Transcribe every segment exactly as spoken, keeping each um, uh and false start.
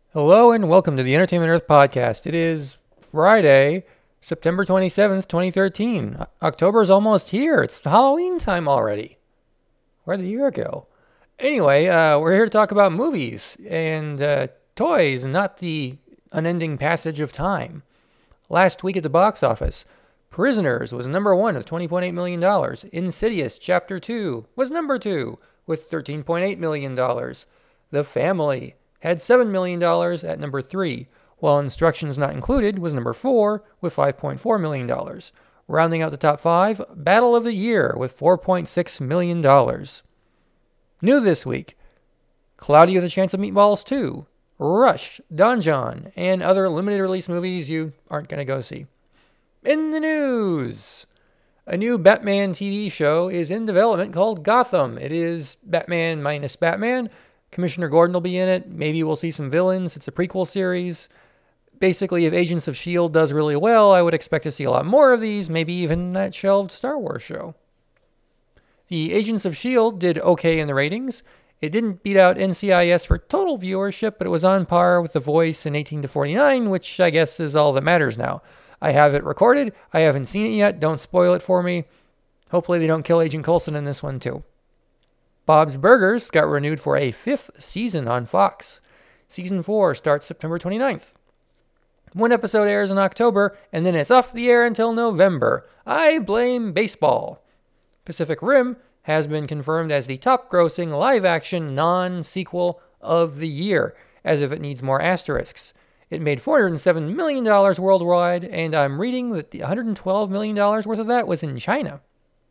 Hello and welcome to the Entertainment Earth podcast. It is Friday, September twenty-seventh, twenty thirteen. October is almost here. It's Halloween time already. Where'd the year go? Anyway, uh, we're here to talk about movies and uh, toys and not the unending passage of time. Last week at the box office, Prisoners was number one with twenty point eight million dollars. Insidious Chapter two was number two with thirteen point eight million dollars. The Family had seven million dollars at number three, while Instructions Not Included was number four with five point four million dollars. Rounding out the top five, Battle of the Year with four point six million dollars. New this week, Cloudy with a Chance of Meatballs two, Rush, Don John, and other limited release movies you aren't going to go see. In the news, a new Batman T V show is in development called Gotham. It is Batman minus Batman. Commissioner Gordon will be in it. Maybe we'll see some villains. It's a prequel series. Basically, if Agents of S H I E L D does really well, I would expect to see a lot more of these, maybe even that shelved Star Wars show. The Agents of S H I E L D did okay in the ratings. It didn't beat out N C I S for total viewership, but it was on par with The Voice and eighteen to forty-nine, which I guess is all that matters now. I have it recorded. I haven't seen it yet. Don't spoil it for me. Hopefully they don't kill Agent Coulson in this one too. Bob's Burgers got renewed for a fifth season on Fox. Season four starts September twenty-ninth. One episode airs in October, and then it's off the air until November. I blame baseball. Pacific Rim has been confirmed as the top-grossing live-action non-sequel of the year, as if it needs more asterisks. It made four hundred seven million dollars worldwide, and I'm reading that the one hundred twelve million dollars worth of that was in China.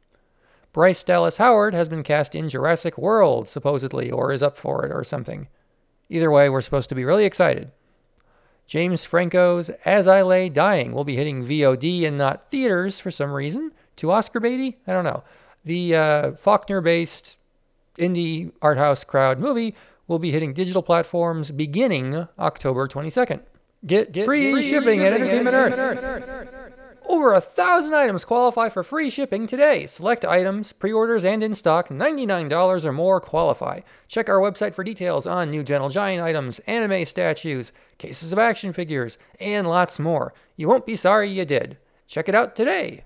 Bryce Dallas Howard has been cast in Jurassic World, supposedly, or is up for it or something. Either way, we're supposed to be really excited. James Franco's As I Lay Dying will be hitting V O D and not theaters for some reason. Too Oscar baity? I don't know. The uh, Faulkner-based indie art house crowd movie will be hitting digital platforms beginning October twenty-second. Get, get free, free shipping, shipping at Entertainment Earth. Earth. Earth, Earth, Earth. Over a thousand items qualify for free shipping today. Select items, pre-orders, and in stock, ninety-nine dollars or more qualify. Check our website for details on new Gentle Giant items, anime statues, cases of action figures, and lots more. You won't be sorry you did. Check it out today.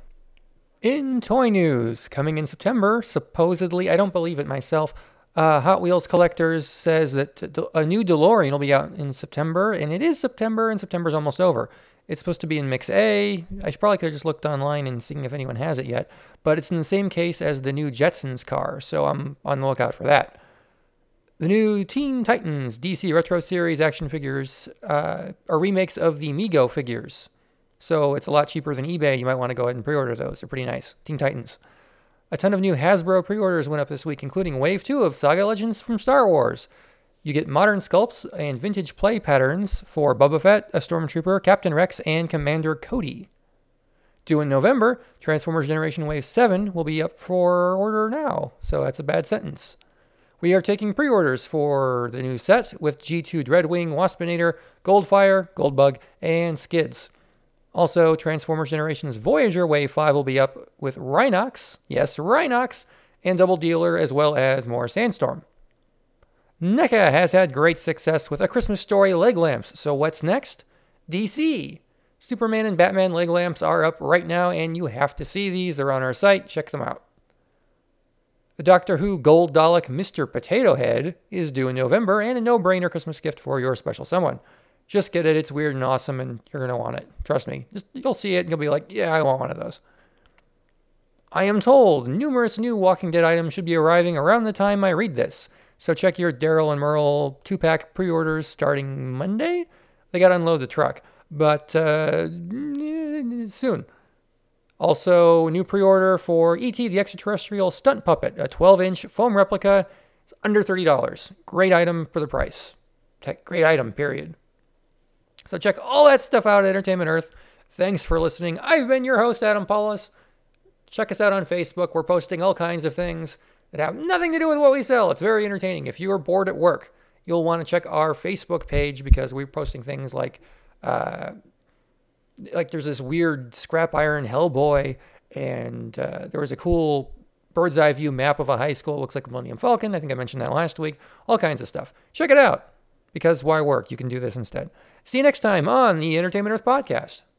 In toy news, coming in September, supposedly, I don't believe it myself, uh, Hot Wheels Collectors says that a new DeLorean will be out in September, and it is September, and September's almost over. It's supposed to be in Mix A. I should probably could have just looked online and seen if anyone has it yet. But it's in the same case as the new Jetsons car, so I'm on the lookout for that. The new Teen Titans D C Retro Series action figures uh, are remakes of the Mego figures. So it's a lot cheaper than eBay. You might want to go ahead and pre-order those. They're pretty nice. Teen Titans. A ton of new Hasbro pre-orders went up this week, including Wave two of Saga Legends from Star Wars. You get modern sculpts and vintage play patterns for Boba Fett, a Stormtrooper, Captain Rex, and Commander Cody. Due in November, Transformers Generation Wave seven will be up for order now, so that's a bad sentence. We are taking pre-orders for the new set with G two Dreadwing, Waspinator, Goldfire, Goldbug, and Skids. Also, Transformers Generations Voyager Wave five will be up with Rhinox, yes, Rhinox, and Double Dealer, as well as more Sandstorm. NECA has had great success with A Christmas Story leg lamps, so what's next? D C! Superman and Batman leg lamps are up right now, and you have to see these. They're on our site. Check them out. The Doctor Who Gold Dalek Mister Potato Head is due in November, and a no-brainer Christmas gift for your special someone. Just get it. It's weird and awesome, and you're going to want it. Trust me. Just you'll see it, and you'll be like, yeah, I want one of those. I am told numerous new Walking Dead items should be arriving around the time I read this. So check your Daryl and Merle two-pack pre-orders starting Monday. They got to unload the truck, but uh, soon. Also, new pre-order for E T the Extraterrestrial Stunt Puppet, a twelve-inch foam replica. It's under thirty dollars. Great item for the price. Great item, period. So check all that stuff out at Entertainment Earth. Thanks for listening. I've been your host, Adam Paulus. Check us out on Facebook. We're posting all kinds of things that have nothing to do with what we sell. It's very entertaining. If you are bored at work, you'll want to check our Facebook page because we're posting things like, uh, like there's this weird scrap iron Hellboy, and uh, there was a cool bird's eye view map of a high school. It looks like a Millennium Falcon. I think I mentioned that last week. All kinds of stuff. Check it out. Because why work? You can do this instead. See you next time on the Entertainment Earth Podcast.